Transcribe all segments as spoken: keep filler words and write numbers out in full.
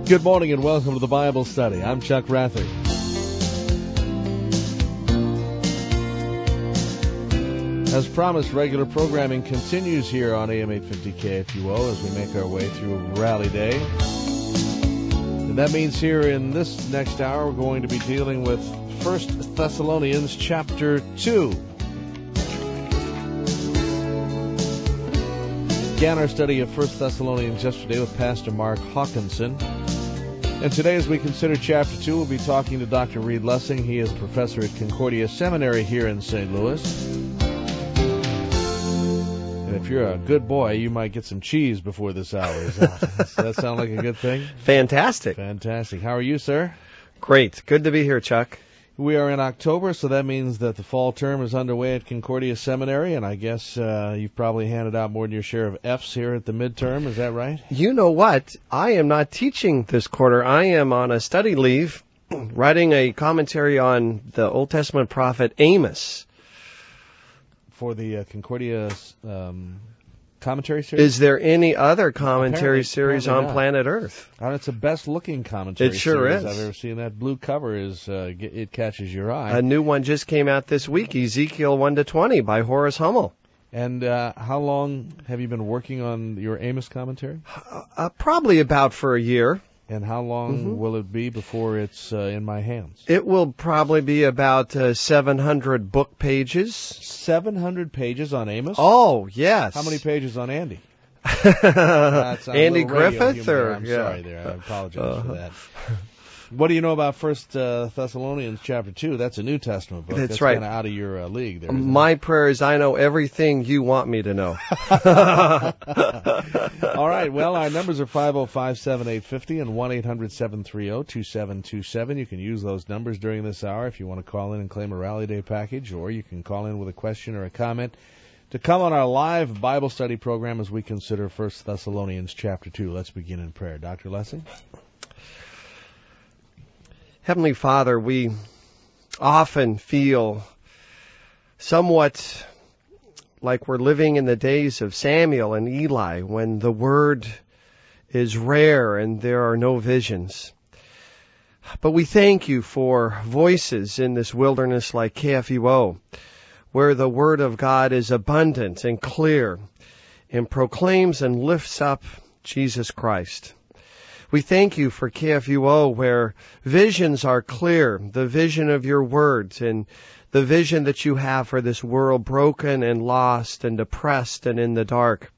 Good morning and welcome to the Bible Study. I'm Chuck Rather. As promised, regular programming continues here on A M eight fifty K F U O as we make our way through Rally Day. And that means here in this next hour, we're going to be dealing with First Thessalonians chapter two. Began our study of First Thessalonians yesterday with Pastor Mark Hawkinson. And today, as we consider chapter two, we'll be talking to Doctor Reed Lessing. He is a professor at Concordia Seminary here in Saint Louis. And if you're a good boy, you might get some cheese before this hour is out. Does that sound like a good thing? Fantastic. Fantastic. How are you, sir? Great. Good to be here, Chuck. We are in October, so that means that the fall term is underway at Concordia Seminary, and I guess uh, you've probably handed out more than your share of F's here at the midterm. Is that right? You know what? I am not teaching this quarter. I am on a study leave, writing a commentary on the Old Testament prophet Amos. For the uh, Concordia um, commentary series? Is there any other commentary apparently, series apparently on not. planet Earth? And it's the best-looking commentary It sure series is. I've ever seen. That blue cover is uh, it catches your eye. A new one just came out this week, Ezekiel one to twenty by Horace Hummel. And uh, how long have you been working on your Amos commentary? Uh, probably about for a year. And how long Mm-hmm. will it be before it's uh, in my hands? It will probably be about uh, seven hundred book pages. seven hundred pages on Amos? Oh, yes. How many pages on Andy? That's, I'm a Andy little radio Griffith? humor. Or, I'm yeah. sorry there. I apologize Uh, for that. What do you know about First uh, Thessalonians chapter two? That's a New Testament book. That's That's right. kind of out of your uh, league there. isn't My prayer is I know everything you want me to know. it? All right. Well, our numbers are five oh five, seven eight five oh and one eight hundred, seven three oh, two seven two seven. You can use those numbers during this hour if you want to call in and claim a Rally Day package, or you can call in with a question or a comment to come on our live Bible study program as we consider First Thessalonians chapter two. Let's begin in prayer. Doctor Lessing? Heavenly Father, we often feel somewhat like we're living in the days of Samuel and Eli when the word is rare and there are no visions. But we thank you for voices in this wilderness like K F U O, where the word of God is abundant and clear and proclaims and lifts up Jesus Christ. We thank you for K F U O where visions are clear, the vision of your words and the vision that you have for this world broken and lost and depressed and in the dark.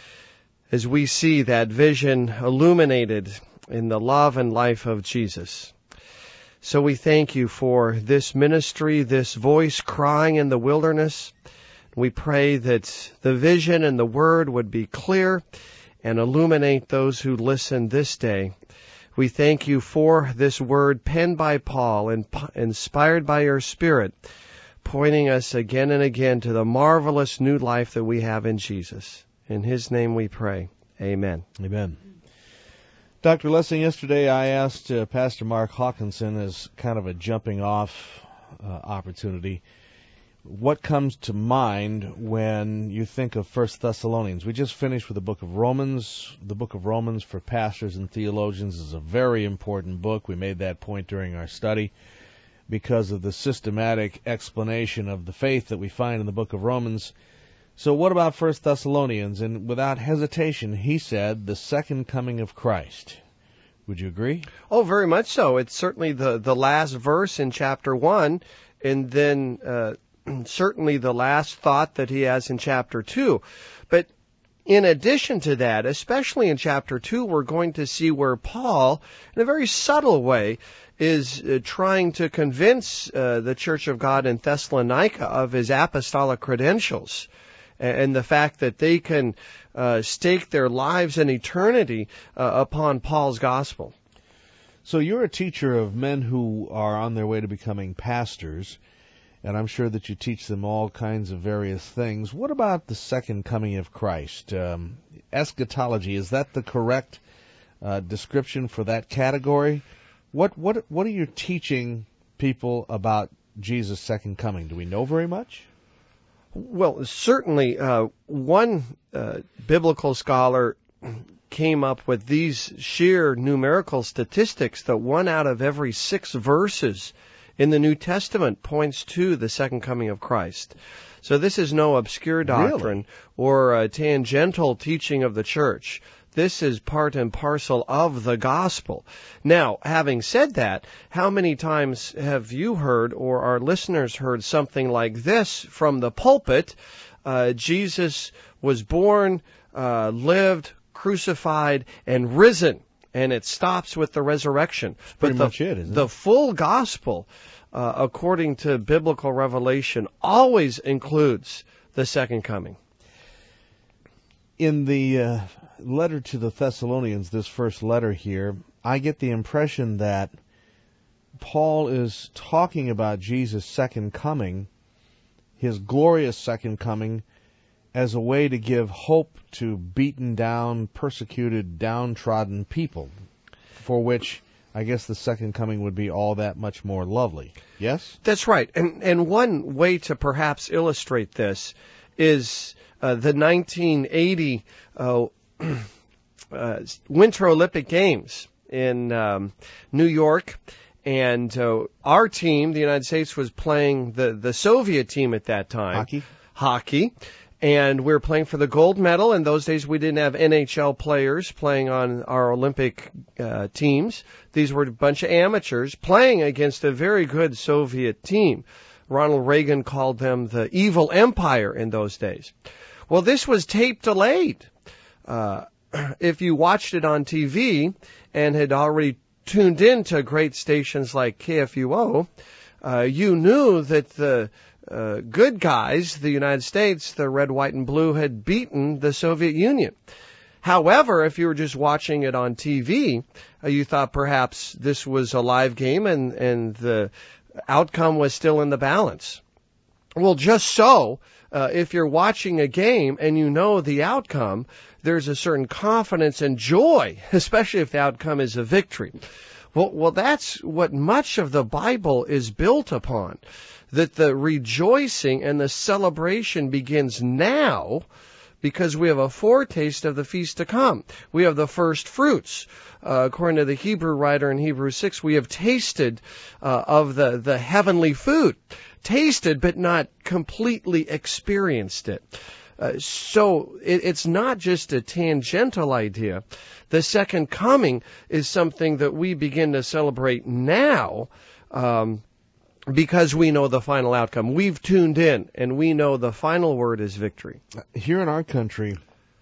As we see that vision illuminated in the love and life of Jesus. So we thank you for this ministry, this voice crying in the wilderness. We pray that the vision and the word would be clear and illuminate those who listen this day. We thank you for this word penned by Paul and inspired by your Spirit, pointing us again and again to the marvelous new life that we have in Jesus. In His name we pray. Amen. Amen. Doctor Lessing, yesterday I asked uh, Pastor Mark Hawkinson as kind of a jumping off uh, opportunity, what comes to mind when you think of First Thessalonians? We just finished with the book of Romans. The book of Romans for pastors and theologians is a very important book. We made that point during our study because of the systematic explanation of the faith that we find in the book of Romans. So what about First Thessalonians? And without hesitation, he said, the second coming of Christ. Would you agree? Oh, very much so. It's certainly the, the last verse in chapter one, and then uh, certainly the last thought that he has in chapter two. But in addition to that, especially in chapter two, we're going to see where Paul, in a very subtle way, is uh, trying to convince uh, the Church of God in Thessalonica of his apostolic credentials and the fact that they can uh, stake their lives and eternity uh, upon Paul's gospel. So you're a teacher of men who are on their way to becoming pastors, and I'm sure that you teach them all kinds of various things. What about the second coming of Christ? Um, eschatology, is that the correct uh, description for that category? What what what are you teaching people about Jesus' second coming? Do we know very much? Well, certainly uh, one uh, biblical scholar came up with these sheer numerical statistics that one out of every six verses in the New Testament points to the second coming of Christ. So this is no obscure doctrine Really? or a tangential teaching of the church. This is part and parcel of the gospel. Now, having said that, how many times have you heard or our listeners heard something like this from the pulpit? Uh, Jesus was born, uh, lived, crucified, and risen. And it stops with the resurrection. That's pretty but the, much it, isn't the it? full gospel, uh, according to biblical revelation, always includes the second coming. In the uh, letter to the Thessalonians, this first letter here, I get the impression that Paul is talking about Jesus' second coming, his glorious second coming, as a way to give hope to beaten down, persecuted, downtrodden people, for which I guess the second coming would be all that much more lovely. Yes? That's right. And and one way to perhaps illustrate this is uh, the nineteen eighty uh, uh, Winter Olympic Games in um, New York. And uh, our team, the United States, was playing the, the Soviet team at that time. Hockey? Hockey. And we were playing for the gold medal. In those days, we didn't have N H L players playing on our Olympic uh, teams. These were a bunch of amateurs playing against a very good Soviet team. Ronald Reagan called them the evil empire in those days. Well, this was tape delayed. Uh, if you watched it on T V and had already tuned in to great stations like K F U O, uh, you knew that the uh, good guys, the United States, the red, white, and blue, had beaten the Soviet Union. However, if you were just watching it on T V, uh, you thought perhaps this was a live game and, and the outcome was still in the balance. Well, just so, uh, if you're watching a game and you know the outcome, there's a certain confidence and joy, especially if the outcome is a victory. Well, well, that's what much of the Bible is built upon, that the rejoicing and the celebration begins now because we have a foretaste of the feast to come. We have the first fruits. Uh, according to the Hebrew writer in Hebrews six, we have tasted uh, of the, the heavenly food. Tasted, but not completely experienced it. Uh, so it, it's not just a tangential idea. The second coming is something that we begin to celebrate now um, because we know the final outcome. We've tuned in, and we know the final word is victory. Here in our country,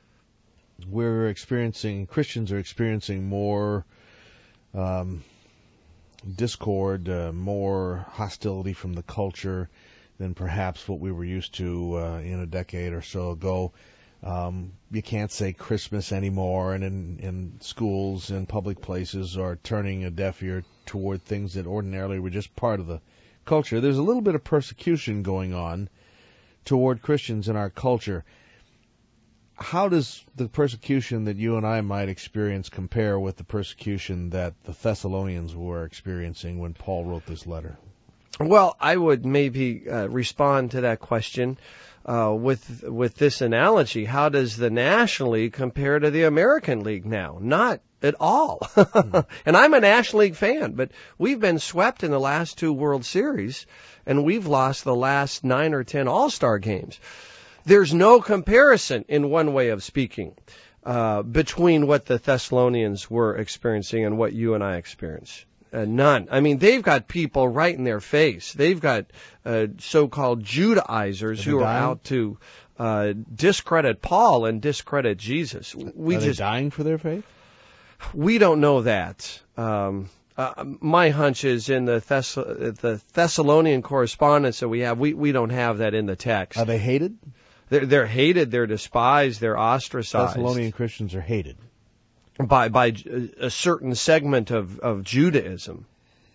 we're experiencing, Christians are experiencing more um, discord, uh, more hostility from the culture than perhaps what we were used to uh, in a decade or so ago. Um, you can't say Christmas anymore, and in, in schools and public places are turning a deaf ear toward things that ordinarily were just part of the culture. There's a little bit of persecution going on toward Christians in our culture. How does the persecution that you and I might experience compare with the persecution that the Thessalonians were experiencing when Paul wrote this letter? Well, I would maybe uh, respond to that question uh, with with this analogy. How does the National League compare to the American League now? Not at all. And I'm a National League fan, but we've been swept in the last two World Series, and we've lost the last nine or ten All-Star games. There's no comparison, in one way of speaking, uh, between what the Thessalonians were experiencing and what you and I experience. Uh, none. I mean, they've got people right in their face. They've got uh, so-called Judaizers who are dying? out to uh, discredit Paul and discredit Jesus. We are just they dying for their faith? We don't know that. Um, uh, my hunch is in the, Thess- the Thessalonian correspondence that we have, we, we don't have that in the text. Are they hated? They're, they're hated, they're despised, they're ostracized. Thessalonian Christians are hated. By by a certain segment of, of Judaism.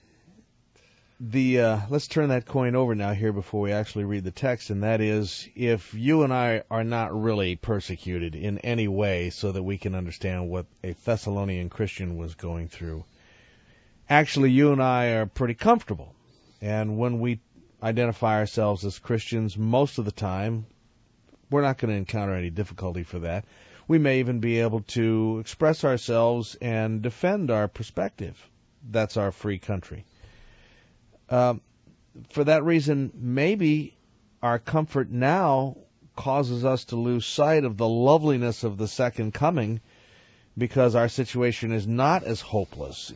The uh, let's turn that coin over now here before we actually read the text, and that is, if you and I are not really persecuted in any way so that we can understand what a Thessalonian Christian was going through, actually you and I are pretty comfortable. And when we identify ourselves as Christians, most of the time, we're not going to encounter any difficulty for that. We may even be able to express ourselves and defend our perspective. That's our free country. Um, for that reason, maybe our comfort now causes us to lose sight of the loveliness of the second coming because our situation is not as hopeless.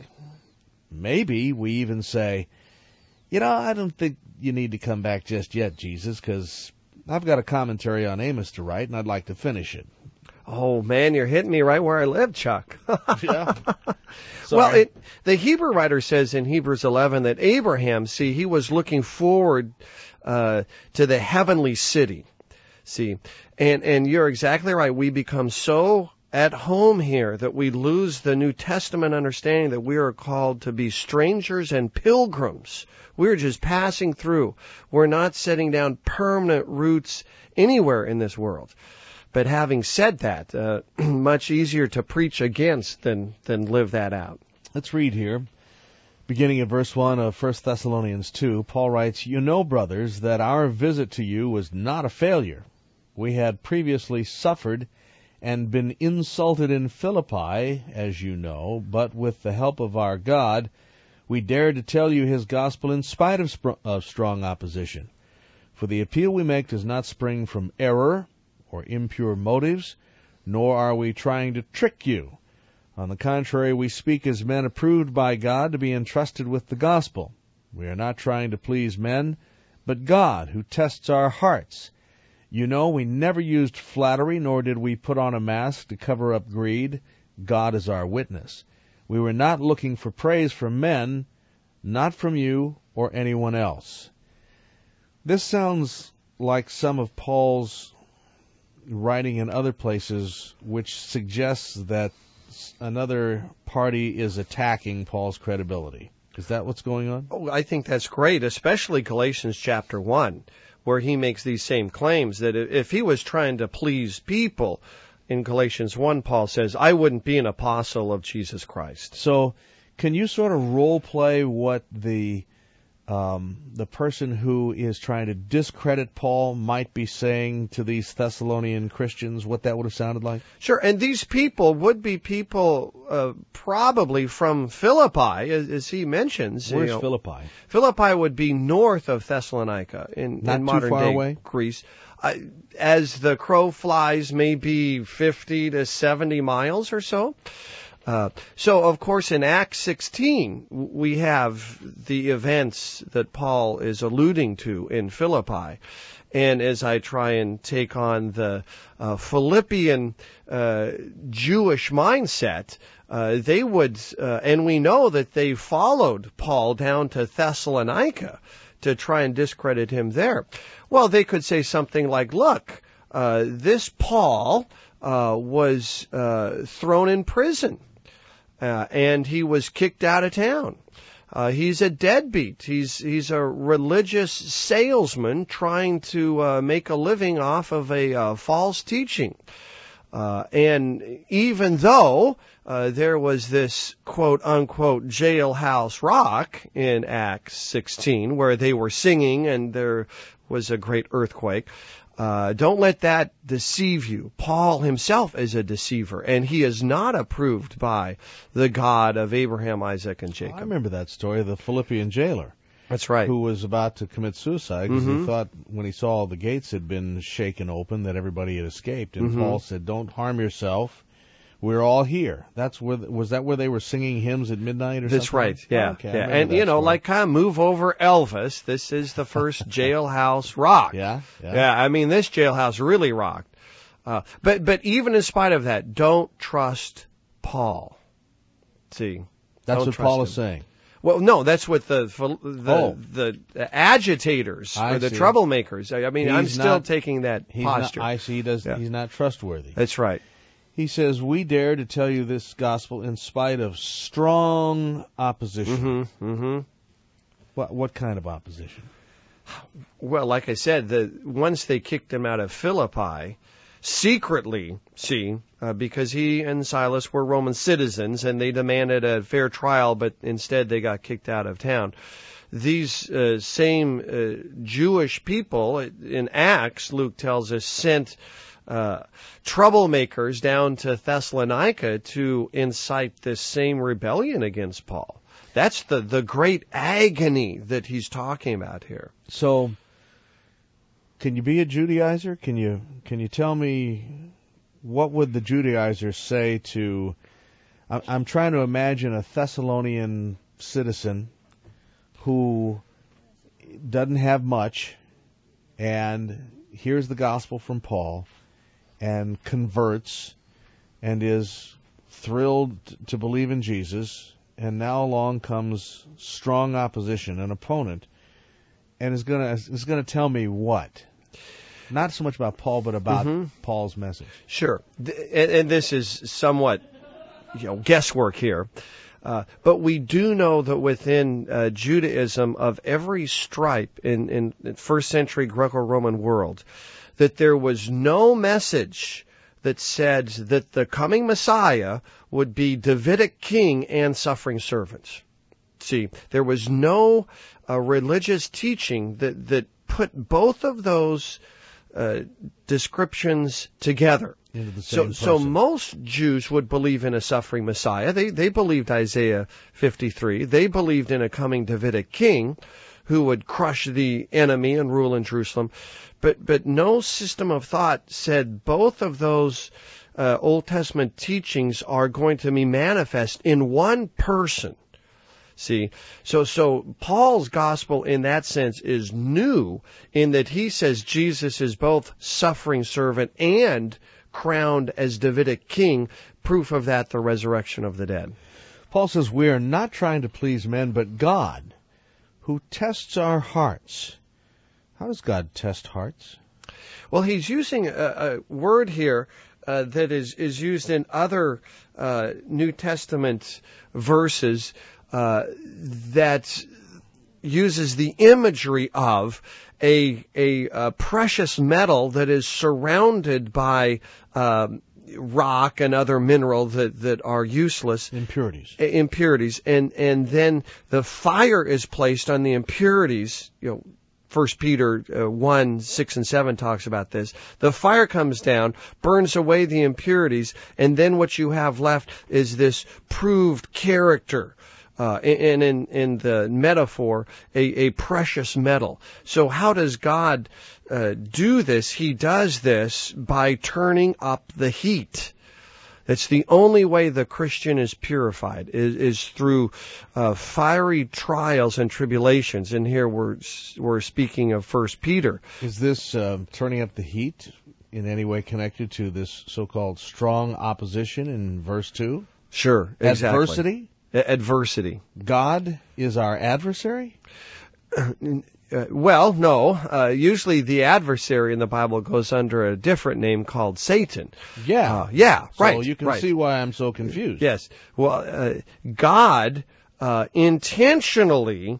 Maybe we even say, you know, I don't think you need to come back just yet, Jesus, because I've got a commentary on Amos to write, and I'd like to finish it. Oh, man, you're hitting me right where I live, Chuck. Yeah. Well, it, the Hebrew writer says in Hebrews eleven that Abraham, see, he was looking forward uh, to the heavenly city. See, and, and you're exactly right. We become so at home here that we lose the New Testament understanding that we are called to be strangers and pilgrims. We're just passing through. We're not setting down permanent roots anywhere in this world. But having said that, uh, much easier to preach against than, than live that out. Let's read here. Beginning at verse one of First Thessalonians two, Paul writes, "You know, brothers, that our visit to you was not a failure. We had previously suffered and been insulted in Philippi, as you know, but with the help of our God, we dared to tell you his gospel in spite of, sp- of strong opposition. For the appeal we make does not spring from error or impure motives, nor are we trying to trick you. On the contrary, we speak as men approved by God to be entrusted with the gospel. We are not trying to please men, but God, who tests our hearts. You know, we never used flattery, nor did we put on a mask to cover up greed. God is our witness. We were not looking for praise from men, not from you or anyone else." This sounds like some of Paul's writing in other places, which suggests that another party is attacking Paul's credibility. Is that what's going on? Oh, I think that's great, especially Galatians chapter one, where he makes these same claims that if he was trying to please people, in Galatians one, Paul says, I wouldn't be an apostle of Jesus Christ. So can you sort of role play what the um, the person who is trying to discredit Paul might be saying to these Thessalonian Christians, what that would have sounded like? Sure, and these people would be people uh, probably from Philippi, as, as he mentions. Where's you know, Philippi? Philippi would be north of Thessalonica in, Not in too modern far day away? Greece. Uh, as the crow flies, maybe fifty to seventy miles or so. Uh, so, of course, in Acts sixteen, we have the events that Paul is alluding to in Philippi. And as I try and take on the uh, Philippian uh, Jewish mindset, uh, they would, uh, and we know that they followed Paul down to Thessalonica to try and discredit him there. Well, they could say something like, look, uh, this Paul uh, was uh, thrown in prison. Uh, and he was kicked out of town. Uh, he's a deadbeat. He's he's a religious salesman trying to uh, make a living off of a uh, false teaching. Uh, and even though uh, there was this quote unquote jailhouse rock in Acts sixteen where they were singing and there was a great earthquake, Uh, don't let that deceive you. Paul himself is a deceiver, and he is not approved by the God of Abraham, Isaac, and Jacob. I remember that story of the Philippian jailer. That's right. Who was about to commit suicide because mm-hmm. he thought when he saw all the gates had been shaken open that everybody had escaped. And mm-hmm. Paul said, don't harm yourself. We're all here. That's where, was that where they were singing hymns at midnight or That's something? That's right, yeah. Oh, okay, yeah. And, you know, story. like kind of move over Elvis. This is the first jailhouse rock. Yeah, yeah. Yeah, I mean, this jailhouse really rocked. Uh, but, but even in spite of that, don't trust Paul. See? That's what Paul him. is saying. Well, no, that's what the the, oh. the agitators I or the see. troublemakers. I mean, he's I'm still not, taking that he's posture. Not, I see. He does. Yeah. He's not trustworthy. That's right. He says, we dare to tell you this gospel in spite of strong opposition. Mm-hmm, mm-hmm. What what kind of opposition? Well, like I said, the once they kicked him out of Philippi, secretly, see, uh, because he and Silas were Roman citizens and they demanded a fair trial, but instead they got kicked out of town. These uh, same uh, Jewish people in Acts, Luke tells us, sent uh, troublemakers down to Thessalonica to incite this same rebellion against Paul. That's the, the great agony that he's talking about here. So, can you be a Judaizer? Can you can you tell me what would the Judaizers say to? I'm trying to imagine a Thessalonian citizen who doesn't have much and hears the gospel from Paul and converts and is thrilled to believe in Jesus, and now along comes strong opposition, an opponent, and is gonna is gonna tell me what? Not so much about Paul, but about mm-hmm. Paul's message. Sure, and, and this is somewhat, you know, guesswork here. Uh, but we do know that within uh, Judaism of every stripe in, in, in first century Greco-Roman world, that there was no message that said that the coming Messiah would be Davidic king and suffering servant. See, there was no uh, religious teaching that, that put both of those uh, descriptions together. So, so most Jews would believe in a suffering Messiah. They they believed Isaiah fifty-three. They believed in a coming Davidic king who would crush the enemy and rule in Jerusalem. But but no system of thought said both of those uh, Old Testament teachings are going to be manifest in one person. See, so so Paul's gospel in that sense is new in that he says Jesus is both suffering servant and crowned as Davidic king, proof of that, the resurrection of the dead. Paul says we are not trying to please men, but God, who tests our hearts. How does God test hearts? Well, he's using a, a word here uh, that is, is used in other uh, New Testament verses uh, that uses the imagery of a, a, a precious metal that is surrounded by um, rock and other mineral that, that are useless. Impurities. Impurities. And, and then the fire is placed on the impurities. You know, First Peter uh, one, six and seven talks about this. The fire comes down, burns away the impurities, and then what you have left is this proved character. Uh, and in, in the metaphor, a, a precious metal. So how does God uh, do this? He does this by turning up the heat. That's the only way the Christian is purified, is, is through uh, fiery trials and tribulations. And here we're we're speaking of First Peter. Is this uh, turning up the heat in any way connected to this so-called strong opposition in verse two? Sure, exactly. Adversity? Adversity. God is our adversary? Uh, well, no. Uh, usually the adversary in the Bible goes under a different name called Satan. Yeah. Uh, yeah, so right. So you can right. see why I'm so confused. Yes. Well, uh, God uh, intentionally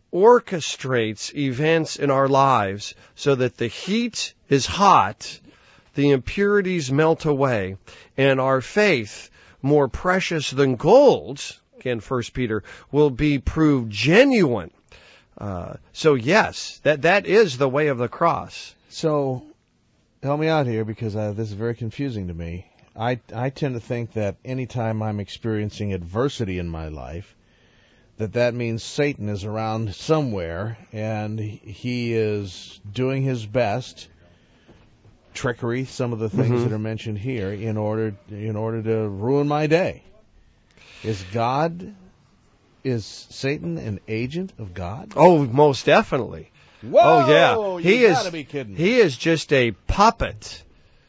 orchestrates events in our lives so that the heat is hot, the impurities melt away, and our faith, more precious than gold, again, First Peter, will be proved genuine. Uh, so yes, that that is the way of the cross. So, help me out here because uh, this is very confusing to me. I I tend to think that anytime I'm experiencing adversity in my life, that that means Satan is around somewhere and he is doing his best, trickery, some of the things mm-hmm. that are mentioned here, in order in order to ruin my day. Is God, is Satan an agent of God? Oh, most definitely. Whoa! Oh, yeah. He you is, gotta be kidding me. He is just a puppet.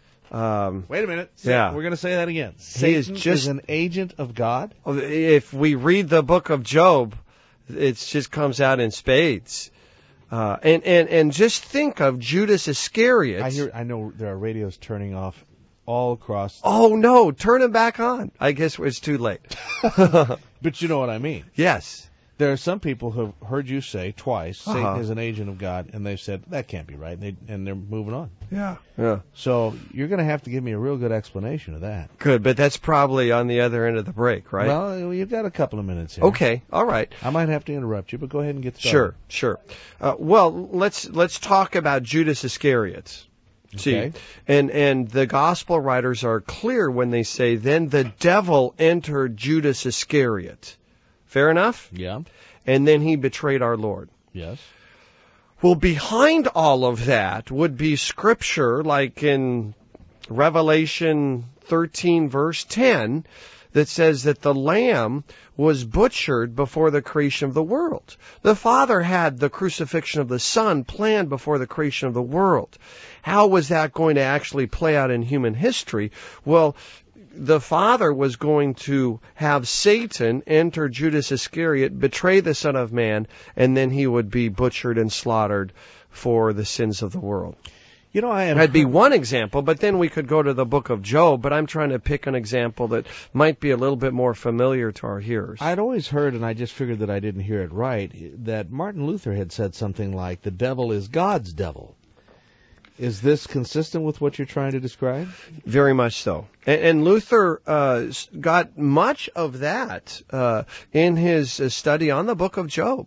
Um, Wait a minute. Yeah. We're going to say that again. Satan he is just is an agent of God? If we read the book of Job, it just comes out in spades. Uh, and, and, and just think of Judas Iscariot. I hear, I know there are radios turning off all across. Oh, no, turn them back on. I guess it's too late. But you know what I mean. Yes. There are some people who have heard you say twice, uh-huh. Satan is an agent of God, and they've said, that can't be right, and, they, and they're moving on. Yeah. Yeah. So you're going to have to give me a real good explanation of that. Good, but that's probably on the other end of the break, right? Well, you've got a couple of minutes here. Okay, all right. I might have to interrupt you, but go ahead and get started. Sure, sure. Uh, well, let's let's talk about Judas Iscariot. See, and and the gospel writers are clear when they say, then the devil entered Judas Iscariot. Fair enough? Yeah. And then he betrayed our Lord. Yes. Well, behind all of that would be scripture like in Revelation thirteen verse ten that says that the Lamb was butchered before the creation of the world. The Father had the crucifixion of the Son planned before the creation of the world. How was that going to actually play out in human history? Well, the Father was going to have Satan enter Judas Iscariot, betray the Son of Man, and then he would be butchered and slaughtered for the sins of the world. You know, I had That'd be one example, but then we could go to the book of Job, but I'm trying to pick an example that might be a little bit more familiar to our hearers. I'd always heard, and I just figured that I didn't hear it right, that Martin Luther had said something like, the devil is God's devil. Is this consistent with what you're trying to describe? Very much so. And, and Luther uh, got much of that uh, in his uh, study on the book of Job.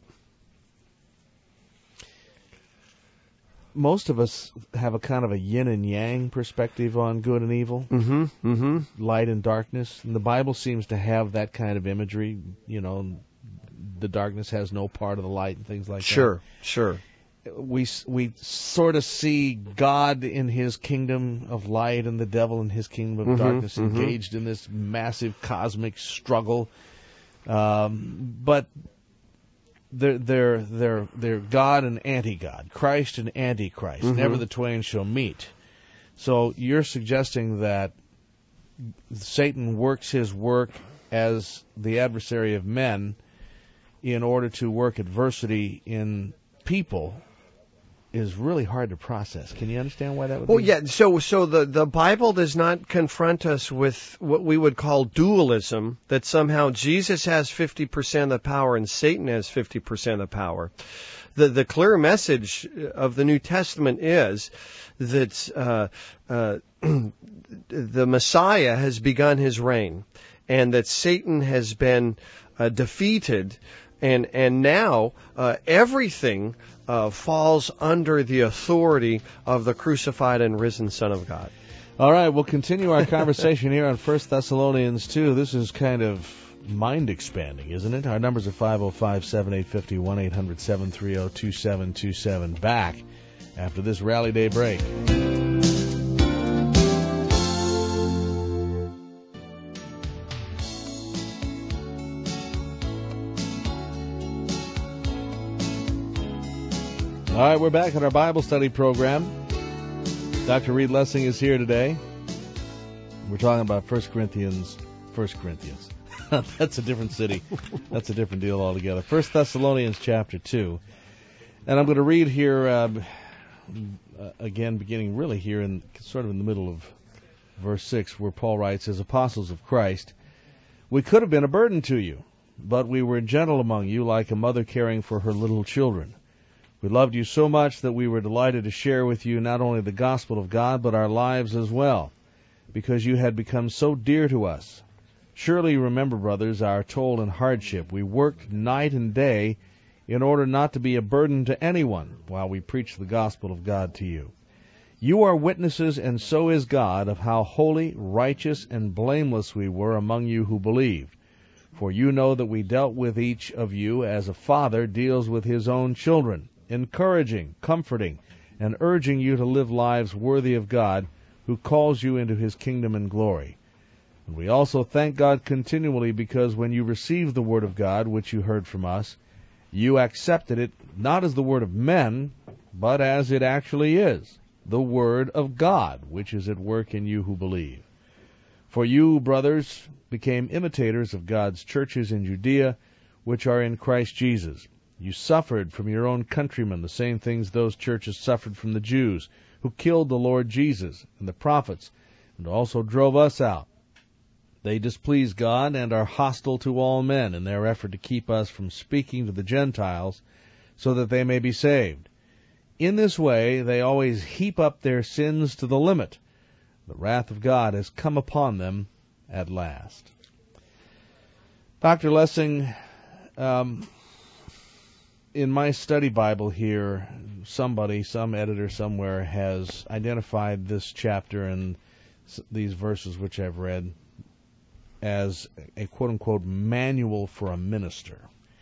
Most of us have a kind of a yin and yang perspective on good and evil, mm-hmm, mm-hmm. light and darkness. And the Bible seems to have that kind of imagery. You know, the darkness has no part of the light and things like sure, that. Sure, sure. We we sort of see God in His kingdom of light and the devil in His kingdom of mm-hmm, darkness, mm-hmm. engaged in this massive cosmic struggle. Um, but They're, they're, they're, they're God and anti-God, Christ and antichrist. Mm-hmm. Never the twain shall meet. So you're suggesting that Satan works his work as the adversary of men in order to work adversity in people is really hard to process. Can you understand why that would well, be? Well, yeah, so so the, the Bible does not confront us with what we would call dualism, that somehow Jesus has fifty percent of the power and Satan has fifty percent of the power. The the clear message of the New Testament is that uh, uh, the Messiah has begun his reign, and that Satan has been uh, defeated, and and now uh, everything Uh, falls under the authority of the crucified and risen Son of God. All right, we'll continue our conversation here on First Thessalonians two. This is kind of mind-expanding, isn't it? Our numbers are five oh five, seven eight five oh, one eight hundred, seven three oh, two seven two seven. Back after this Rally Day break. All right, we're back in our Bible study program. Doctor Reed Lessing is here today. We're talking about First Corinthians. First Corinthians. That's a different city. That's a different deal altogether. First Thessalonians chapter two. And I'm going to read here, um, uh, again, beginning really here in sort of in the middle of verse six, where Paul writes, as apostles of Christ, we could have been a burden to you, but we were gentle among you, like a mother caring for her little children. We loved you so much that we were delighted to share with you not only the gospel of God, but our lives as well, because you had become so dear to us. Surely you remember, brothers, our toil and hardship. We worked night and day in order not to be a burden to anyone while we preached the gospel of God to you. You are witnesses, and so is God, of how holy, righteous, and blameless we were among you who believed. For you know that we dealt with each of you as a father deals with his own children, encouraging, comforting, and urging you to live lives worthy of God, who calls you into his kingdom and glory. And we also thank God continually, because when you received the word of God, which you heard from us, you accepted it not as the word of men, but as it actually is, the word of God, which is at work in you who believe. For you, brothers, became imitators of God's churches in Judea, which are in Christ Jesus. You suffered from your own countrymen the same things those churches suffered from the Jews, who killed the Lord Jesus and the prophets, and also drove us out. They displease God and are hostile to all men in their effort to keep us from speaking to the Gentiles, so that they may be saved. In this way they always heap up their sins to the limit. The wrath of God has come upon them at last. Doctor Lessing, um... in my study Bible here, somebody, some editor somewhere has identified this chapter and these verses which I've read as a quote-unquote manual for a minister.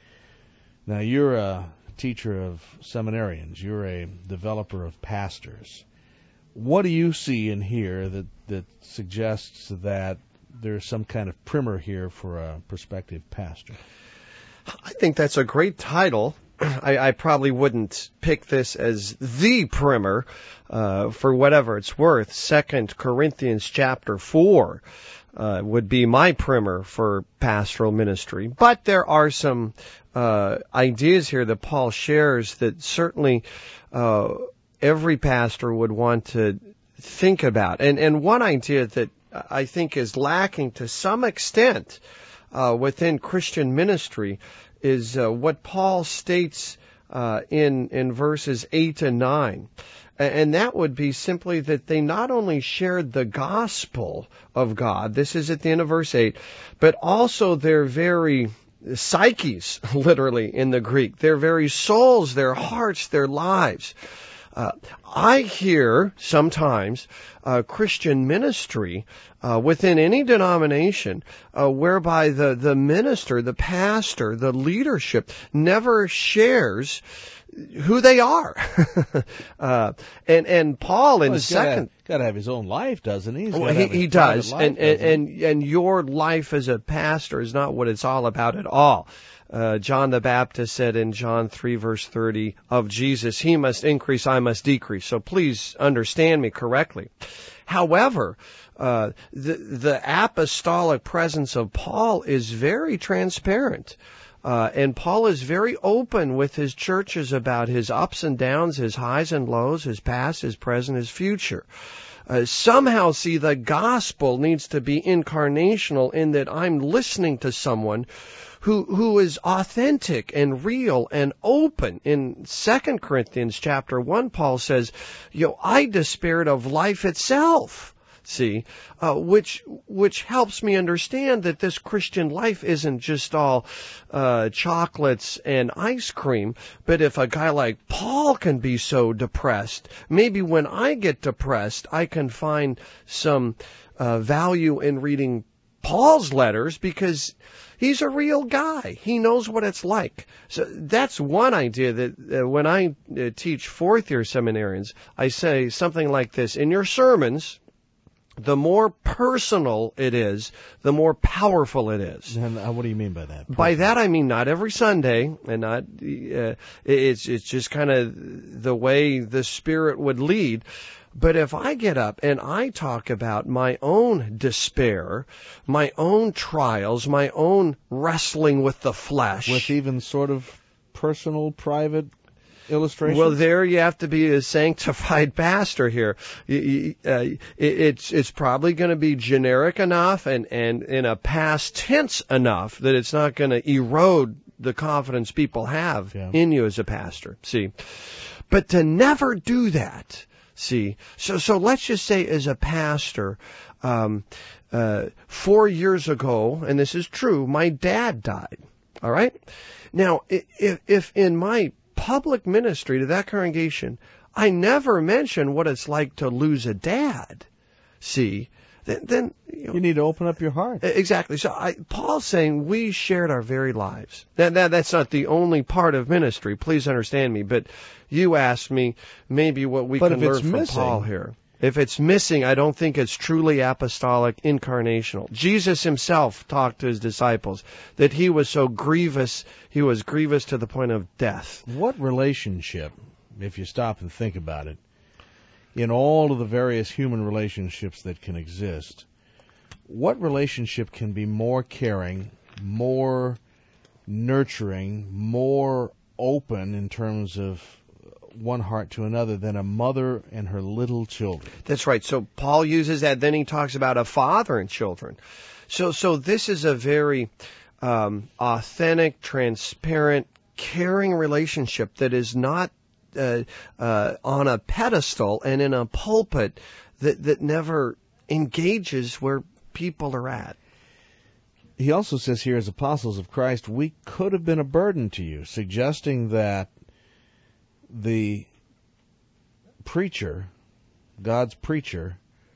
Now, you're a teacher of seminarians. You're a developer of pastors. What do you see in here that, that suggests that there's some kind of primer here for a prospective pastor? I think that's a great title. I, I probably wouldn't pick this as the primer uh, for whatever it's worth. Second Corinthians chapter four uh, would be my primer for pastoral ministry. But there are some uh, ideas here that Paul shares that certainly uh, every pastor would want to think about. And, and one idea that I think is lacking to some extent uh, within Christian ministry is uh, what Paul states uh, in in verses eight and nine. And that would be simply that they not only shared the gospel of God, this is at the end of verse eight, but also their very psyches, literally in the Greek, their very souls, their hearts, their lives. Uh, I hear sometimes uh, Christian ministry uh, within any denomination uh, whereby the, the minister, the pastor, the leadership never shares who they are. uh, and and Paul in well, second got to have his own life, doesn't he? He's well, he, he does, life, and and, and and your life as a pastor is not what it's all about at all. Uh, John the Baptist said in John three verse thirty of Jesus, he must increase, I must decrease. So please understand me correctly. However, uh, the, the apostolic presence of Paul is very transparent. Uh, and Paul is very open with his churches about his ups and downs, his highs and lows, his past, his present, his future. Uh, somehow, see, the gospel needs to be incarnational in that I'm listening to someone who who is authentic and real and open. In Second Corinthians chapter one, Paul says, you know, I despaired of life itself. See, uh, which which helps me understand that this Christian life isn't just all uh, chocolates and ice cream, but if a guy like Paul can be so depressed, maybe when I get depressed, I can find some uh, value in reading Paul's letters because he's a real guy. He knows what it's like. So that's one idea that uh, when I uh, teach fourth-year seminarians, I say something like this. In your sermons, the more personal it is, the more powerful it is. And what do you mean by that? Personal? By that I mean not every Sunday, and not uh, it's it's just kind of the way the Spirit would lead. But if I get up and I talk about my own despair, my own trials, my own wrestling with the flesh, with even sort of personal, private illustration? Well, there you have to be a sanctified pastor here. Uh, it's it's probably going to be generic enough and, and in a past tense enough that it's not going to erode the confidence people have yeah. in you as a pastor. See, but to never do that. See, so so let's just say as a pastor, um, uh, four years ago, and this is true, my dad died. All right. Now, if if in my public ministry to that congregation, I never mention what it's like to lose a dad. See, then, then you, know, you need to open up your heart. Exactly. So I, Paul's saying we shared our very lives. That, that that's not the only part of ministry. Please understand me. But you asked me maybe what we but can learn from missing, Paul here. If it's missing, I don't think it's truly apostolic, incarnational. Jesus himself talked to his disciples that he was so grievous, he was grievous to the point of death. What relationship, if you stop and think about it, in all of the various human relationships that can exist, what relationship can be more caring, more nurturing, more open in terms of one heart to another than a mother and her little children? That's right. So Paul uses that. Then he talks about a father and children. So, so this is a very um, authentic, transparent, caring relationship that is not uh, uh, on a pedestal and in a pulpit that that never engages where people are at. he also says here, as apostles of Christ, we could have been a burden to you, suggesting that the preacher, God's preacher,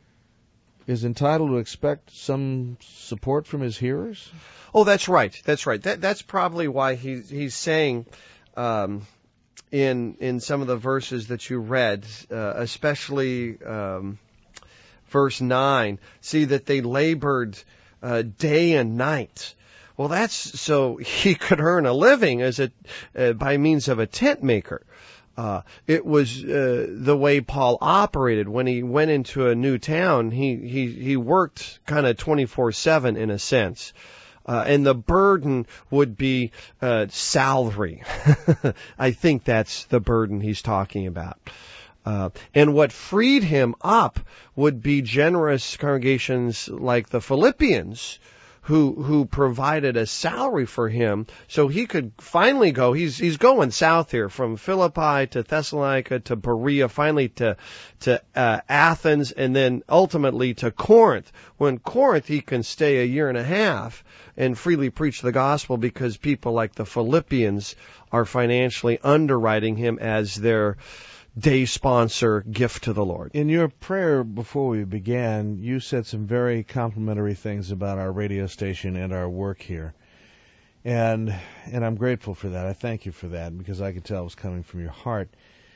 is entitled to expect some support from his hearers? Oh, that's right. That's right. That, that's probably why he, he's saying um, in in some of the verses that you read, uh, especially um, verse nine, see that they labored uh, day and night. Well, that's so he could earn a living as a uh, by means of a tent maker. Uh, it was uh, the way Paul operated. When he went into a new town, he, he, he worked kind of twenty-four seven in a sense. Uh, and the burden would be uh, salary. I think that's the burden he's talking about. Uh, and what freed him up would be generous congregations like the Philippians, who who provided a salary for him so he could finally go. He's he's going south here from Philippi to Thessalonica to Berea, finally to to uh, Athens, and then ultimately to Corinth. When Corinth, he can stay a year and a half and freely preach the gospel because people like the Philippians are financially underwriting him as their day sponsor gift to the Lord. In your prayer before we began, you said some very complimentary things about our radio station and our work here. And and I'm grateful for that. I thank you for that because I could tell it was coming from your heart.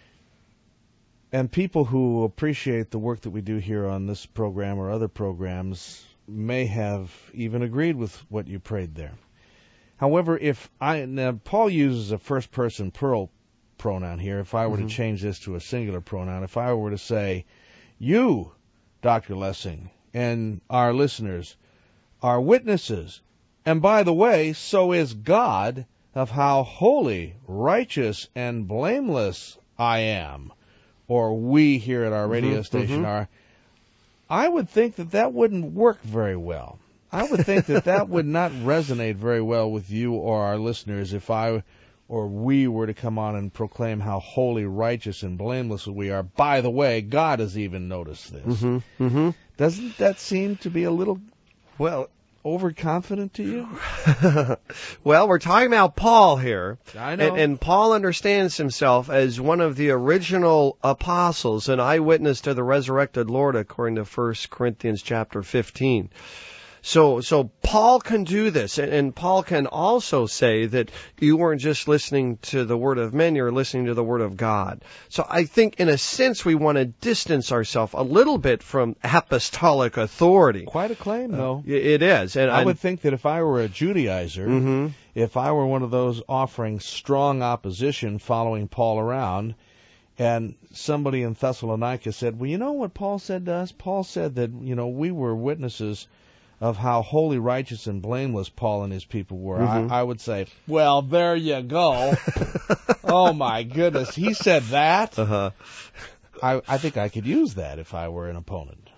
And people who appreciate the work that we do here on this program or other programs may have even agreed with what you prayed there. However, if I now Paul uses a first person plural pronoun here. If I were mm-hmm. to change this to a singular pronoun, if I were to say, you, Doctor Lessing, and our listeners are witnesses, and by the way, so is God, of how holy, righteous, and blameless I am, or we here at our radio mm-hmm. station mm-hmm. are, I would think that that wouldn't work very well. I would think that that would not resonate very well with you or our listeners if I or we were to come on and proclaim how holy, righteous, and blameless we are. By the way, God has even noticed this. Mm-hmm, mm-hmm. Doesn't that seem to be a little, well, overconfident to you? Well, we're talking about Paul here. I know. And, and Paul understands himself as one of the original apostles, an eyewitness to the resurrected Lord, according to First Corinthians chapter fifteen. So, so Paul can do this, and, and Paul can also say that you weren't just listening to the word of men, you're listening to the word of God. So I think in a sense we want to distance ourselves a little bit from apostolic authority. Quite a claim, though. Uh, it is. And I would think that if I were a Judaizer, mm-hmm. if I were one of those offering strong opposition following Paul around, and somebody in Thessalonica said, well, you know what Paul said to us? Paul said that, you know, we were witnesses of how holy, righteous, and blameless Paul and his people were. Mm-hmm. I, I would say, well, there you go. Oh, my goodness. He said that? Uh-huh. I, I think I could use that if I were an opponent.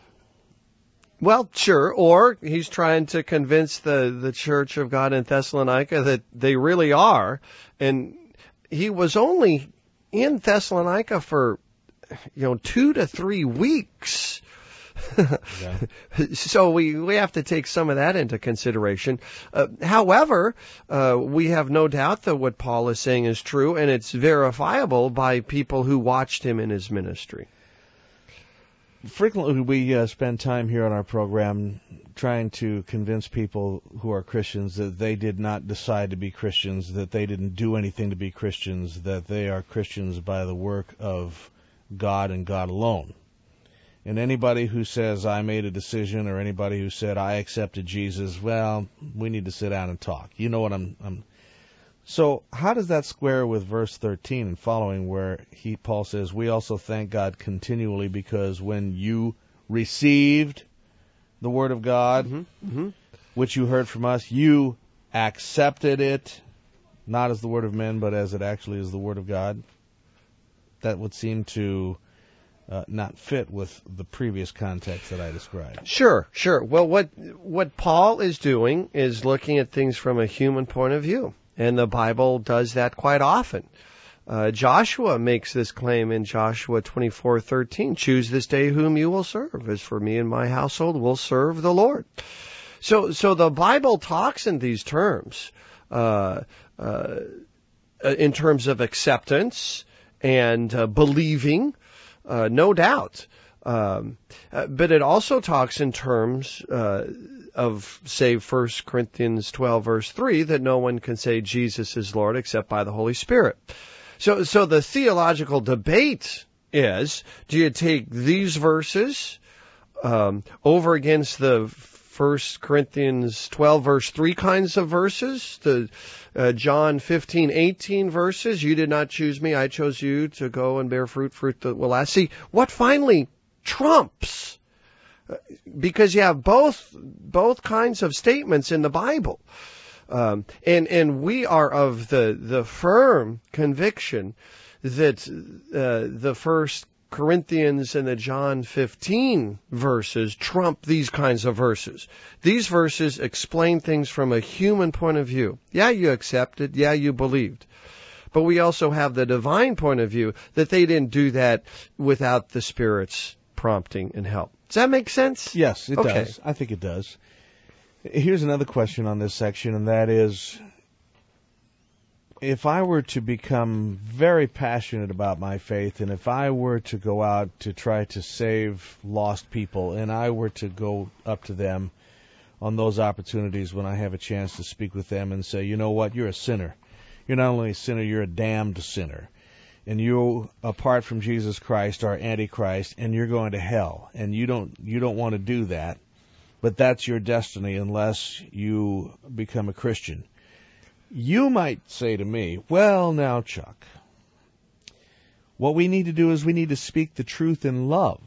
Well, sure. Or he's trying to convince the, the Church of God in Thessalonica that they really are. And he was only in Thessalonica for, you know, two to three weeks. Yeah. So we, we have to take some of that into consideration. Uh, however, uh, we have no doubt that what Paul is saying is true, and it's verifiable by people who watched him in his ministry. Frequently we uh, spend time here on our program trying to convince people who are Christians that they did not decide to be Christians, that they didn't do anything to be Christians, that they are Christians by the work of God and God alone. And anybody who says, I made a decision, or anybody who said, I accepted Jesus, well, we need to sit down and talk. You know what I'm... I'm So how does that square with verse thirteen and following where he Paul says, we also thank God continually because when you received the word of God, mm-hmm. Mm-hmm. which you heard from us, you accepted it, not as the word of men, but as it actually is the word of God? That would seem to... Uh, not fit with the previous context that I described. Sure, sure. Well, what what Paul is doing is looking at things from a human point of view, and the Bible does that quite often. Uh, Joshua makes this claim in Joshua twenty-four thirteen. Choose this day whom you will serve. As for me and my household, we'll serve the Lord. So, so the Bible talks in these terms, uh, uh, in terms of acceptance and uh, believing, uh, no doubt. Um, uh, but it also talks in terms uh, of, say, First Corinthians twelve, verse three, that no one can say Jesus is Lord except by the Holy Spirit. So, so the theological debate is, do you take these verses um, over against the First Corinthians twelve, verse three kinds of verses, the uh, John fifteen, eighteen verses, you did not choose me, I chose you to go and bear fruit, fruit that will last. See, what finally trumps? Because you have both both kinds of statements in the Bible. Um, and, and we are of the, the firm conviction that uh, the First Corinthians and the John fifteen verses trump these kinds of verses. These verses explain things from a human point of view. Yeah, you accepted. Yeah, you believed. But we also have the divine point of view that they didn't do that without the Spirit's prompting and help. Does that make sense? Yes, it Okay. does. I think it does. Here's another question on this section, and that is, if I were to become very passionate about my faith, and if I were to go out to try to save lost people, and I were to go up to them on those opportunities when I have a chance to speak with them and say, you know what, you're a sinner. You're not only a sinner, you're a damned sinner. And you, apart from Jesus Christ, are Antichrist, and you're going to hell. And you don't you don't want to do that, but that's your destiny unless you become a Christian. You might say to me, well, now, Chuck, what we need to do is we need to speak the truth in love.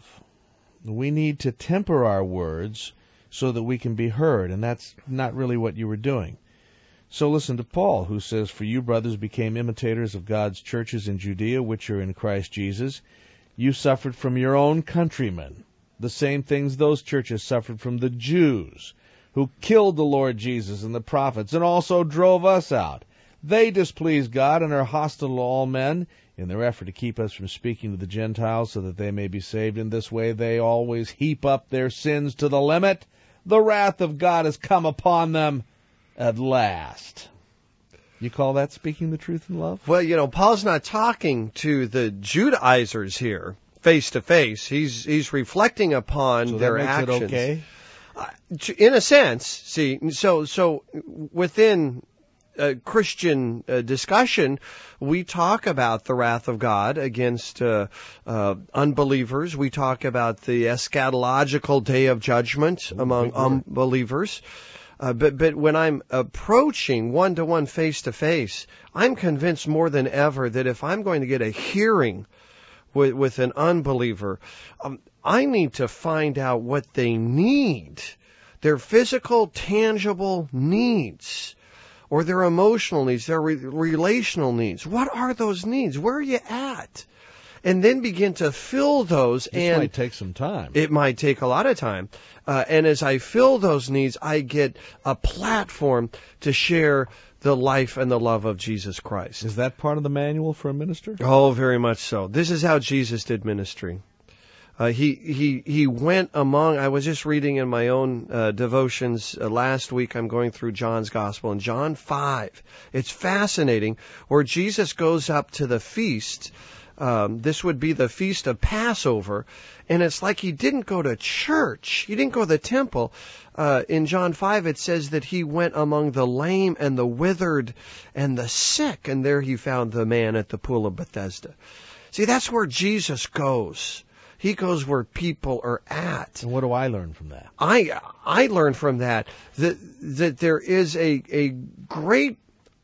We need to temper our words so that we can be heard, and that's not really what you were doing. So listen to Paul, who says, for you, brothers, became imitators of God's churches in Judea, which are in Christ Jesus. You suffered from your own countrymen, the same things those churches suffered from the Jews, who killed the Lord Jesus and the prophets, and also drove us out. They displease God and are hostile to all men in their effort to keep us from speaking to the Gentiles so that they may be saved. In this way they always heap up their sins to the limit. The wrath of God has come upon them at last. You call that speaking the truth in love? Well, you know, Paul's not talking to the Judaizers here face to face. He's he's reflecting upon so their that makes actions. It okay? Uh, in a sense, see, so so within a Christian uh, discussion, we talk about the wrath of God against uh, uh, unbelievers. We talk about the eschatological day of judgment Ooh, among unbelievers. Uh, but but when I'm approaching one-to-one, face-to-face, I'm convinced more than ever that if I'm going to get a hearing with, with an unbeliever, um, I need to find out what they need, their physical, tangible needs, or their emotional needs, their re- relational needs. What are those needs? Where are you at? And then begin to fill those. This and might take some time. It might take a lot of time. Uh, and as I fill those needs, I get a platform to share the life and the love of Jesus Christ. Is that part of the manual for a minister? Oh, very much so. This is how Jesus did ministry. Uh, he he he went among. I was just reading in my own uh, devotions uh, last week. I'm going through John's Gospel in John five. It's fascinating where Jesus goes up to the feast. Um, this would be the feast of Passover, and it's like he didn't go to church. He didn't go to the temple. Uh, in John five, it says that he went among the lame and the withered and the sick, and there he found the man at the pool of Bethesda. See, that's where Jesus goes. He goes where people are at. And what do I learn from that? I I learned from that that that there is a a great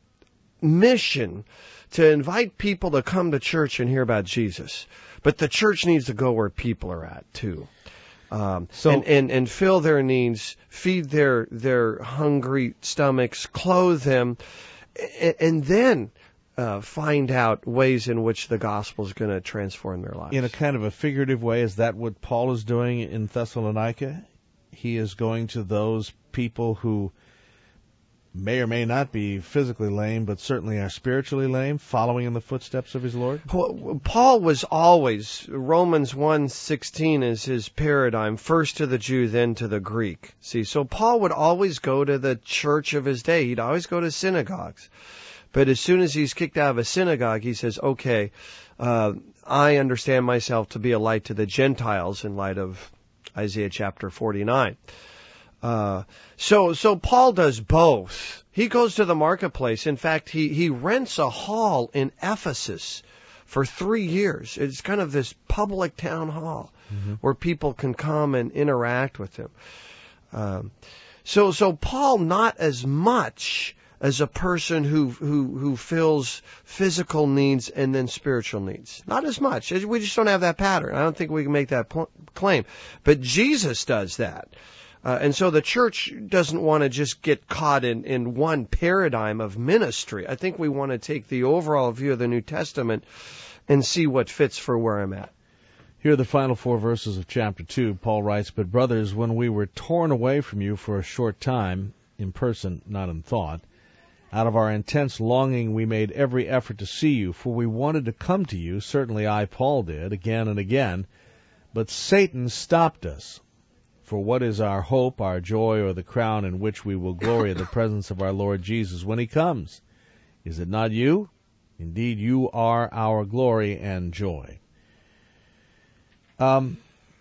mission to invite people to come to church and hear about Jesus. But the church needs to go where people are at, too. Um, so, and, and, and fill their needs, feed their, their hungry stomachs, clothe them, and, and then uh, find out ways in which the gospel is going to transform their lives. In a kind of a figurative way, is that what Paul is doing in Thessalonica? He is going to those people who may or may not be physically lame, but certainly are spiritually lame, following in the footsteps of his Lord? Paul was always, Romans one sixteen is his paradigm, first to the Jew, then to the Greek. See, so Paul would always go to the church of his day. He'd always go to synagogues. But as soon as he's kicked out of a synagogue, he says, okay, uh, I understand myself to be a light to the Gentiles in light of Isaiah chapter forty-nine. Uh, so, so Paul does both. He goes to the marketplace. In fact, he, he rents a hall in Ephesus for three years. It's kind of this public town hall mm-hmm. where people can come and interact with him. Um, so, so Paul not as much as a person who, who, who fills physical needs and then spiritual needs. Not as much. We just don't have that pattern. I don't think we can make that po- claim. But Jesus does that. Uh, and so the church doesn't want to just get caught in, in one paradigm of ministry. I think we want to take the overall view of the New Testament and see what fits for where I'm at. Here are the final four verses of chapter two. Paul writes, "But brothers, when we were torn away from you for a short time, in person, not in thought, out of our intense longing we made every effort to see you, for we wanted to come to you, certainly I, Paul, did, again and again, but Satan stopped us. For what is our hope, our joy, or the crown in which we will glory in the presence of our Lord Jesus when he comes? Is it not you? Indeed, you are our glory and joy." Um,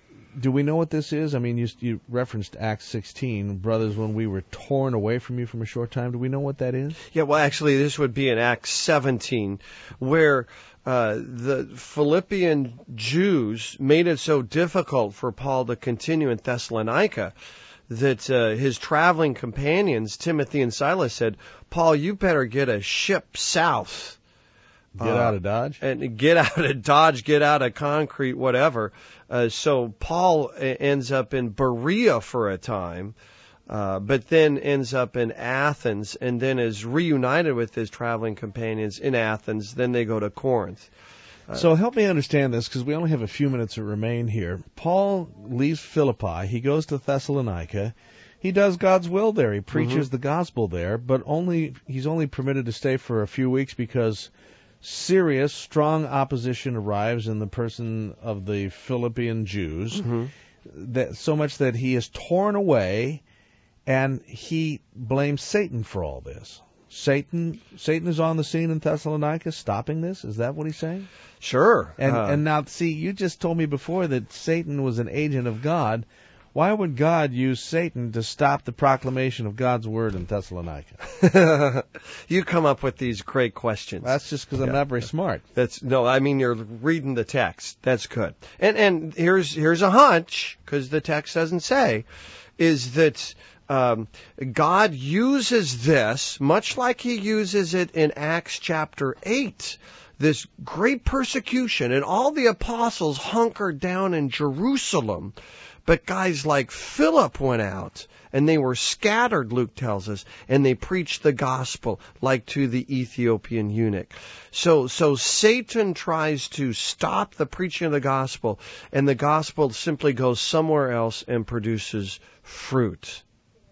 do we know what this is? I mean, you, you referenced Acts sixteen, brothers, when we were torn away from you from a short time. Do we know what that is? Yeah, well, actually, this would be in Acts seventeen, where Uh, the Philippian Jews made it so difficult for Paul to continue in Thessalonica that uh, his traveling companions, Timothy and Silas, said, "Paul, you better get a ship south. Get uh, out of Dodge? And get out of Dodge, get out of concrete, whatever." Uh, so Paul ends up in Berea for a time. Uh, but then ends up in Athens and then is reunited with his traveling companions in Athens. Then they go to Corinth. Uh, so help me understand this, because we only have a few minutes that remain here. Paul leaves Philippi. He goes to Thessalonica. He does God's will there. He preaches mm-hmm. the gospel there, but only he's only permitted to stay for a few weeks because serious, strong opposition arrives in the person of the Philippian Jews, mm-hmm. that, so much that he is torn away. And he blames Satan for all this. Satan Satan is on the scene in Thessalonica stopping this? Is that what he's saying? Sure. And uh, and now, see, you just told me before that Satan was an agent of God. Why would God use Satan to stop the proclamation of God's word in Thessalonica? You come up with these great questions. That's just because I'm yeah. not very smart. That's no, I mean, you're reading the text. That's good. And and here's here's a hunch, because the text doesn't say, is that Um, God uses this, much like he uses it in Acts chapter eight, this great persecution, and all the apostles hunkered down in Jerusalem, but guys like Philip went out, and they were scattered, Luke tells us, and they preached the gospel, like to the Ethiopian eunuch. So, so Satan tries to stop the preaching of the gospel, and the gospel simply goes somewhere else and produces fruit.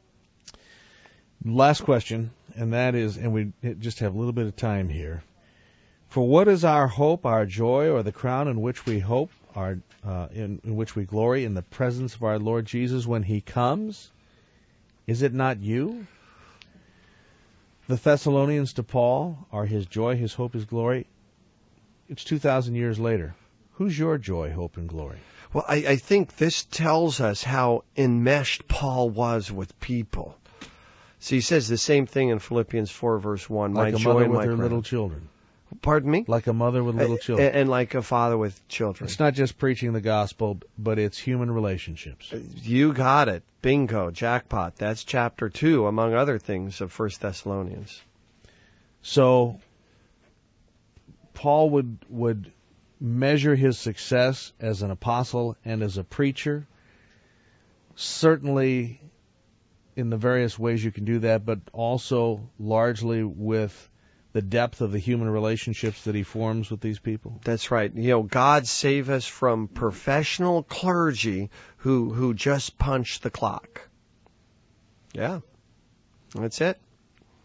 Last question, and that is, and we just have a little bit of time here. For what is our hope, our joy, or the crown in which we hope, our uh, in, in which we glory in the presence of our Lord Jesus when he comes? Is it not you? The Thessalonians to Paul are his joy, his hope, his glory. It's two thousand years later. Who's your joy, hope, and glory? Well, I, I think this tells us how enmeshed Paul was with people. So he says the same thing in Philippians four, verse one. Like my a joy mother and with my her crown. little children. Pardon me? Like a mother with little children. And, and like a father with children. It's not just preaching the gospel, but it's human relationships. You got it. Bingo. Jackpot. That's chapter two, among other things, of First Thessalonians. So Paul would would measure his success as an apostle and as a preacher. Certainly in the various ways you can do that, but also largely with the depth of the human relationships that he forms with these people. That's right. You know, God save us from professional clergy who, who just punch the clock. Yeah, that's it.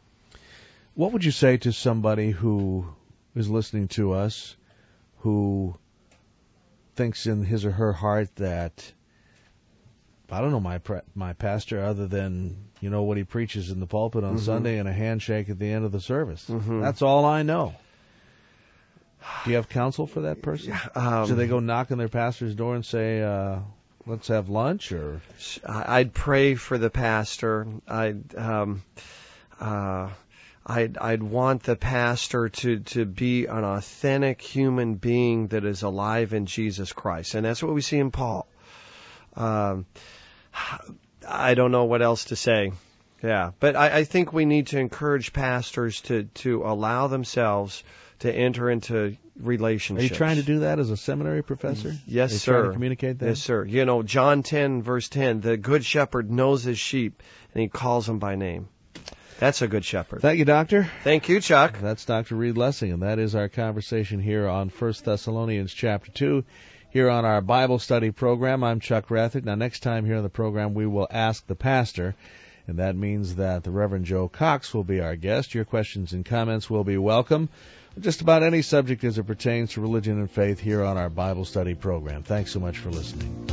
What would you say to somebody who is listening to us, who thinks in his or her heart that, I don't know my my pastor other than, you know, what he preaches in the pulpit on mm-hmm. Sunday and a handshake at the end of the service. Mm-hmm. That's all I know. Do you have counsel for that person? Um, Should they go knock on their pastor's door and say, uh, let's have lunch? Or I'd pray for the pastor. I'd um, uh, I'd I'd want the pastor to, to be an authentic human being that is alive in Jesus Christ, and that's what we see in Paul. Um, I don't know what else to say. Yeah, but I, I think we need to encourage pastors to, to allow themselves to enter into relationships. Are you trying to do that as a seminary professor? Yes, Are you sir. Trying to communicate that? Yes, sir. You know, John ten, verse ten, the good shepherd knows his sheep, and he calls them by name. That's a good shepherd. Thank you, Doctor. Thank you, Chuck. That's Doctor Reed Lessing, and that is our conversation here on First Thessalonians chapter two, here on our Bible study program. I'm Chuck Rathert. Now, next time here on the program, we will ask the pastor, and that means that the Reverend Joe Cox will be our guest. Your questions and comments will be welcome. Just about any subject as it pertains to religion and faith here on our Bible study program. Thanks so much for listening.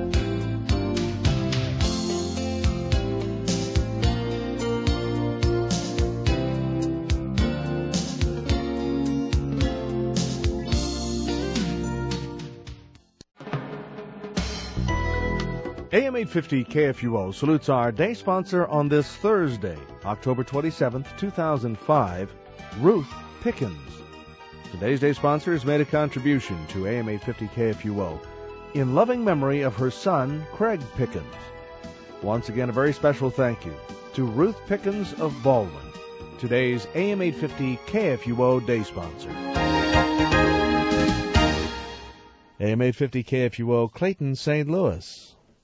A M eight fifty K F U O salutes our day sponsor on this Thursday, October twenty-seventh, two thousand five, Ruth Pickens. Today's day sponsor has made a contribution to A M eight fifty K F U O in loving memory of her son, Craig Pickens. Once again, a very special thank you to Ruth Pickens of Baldwin, today's A M eight fifty K F U O day sponsor. A M eight fifty K F U O, Clayton, Saint Louis.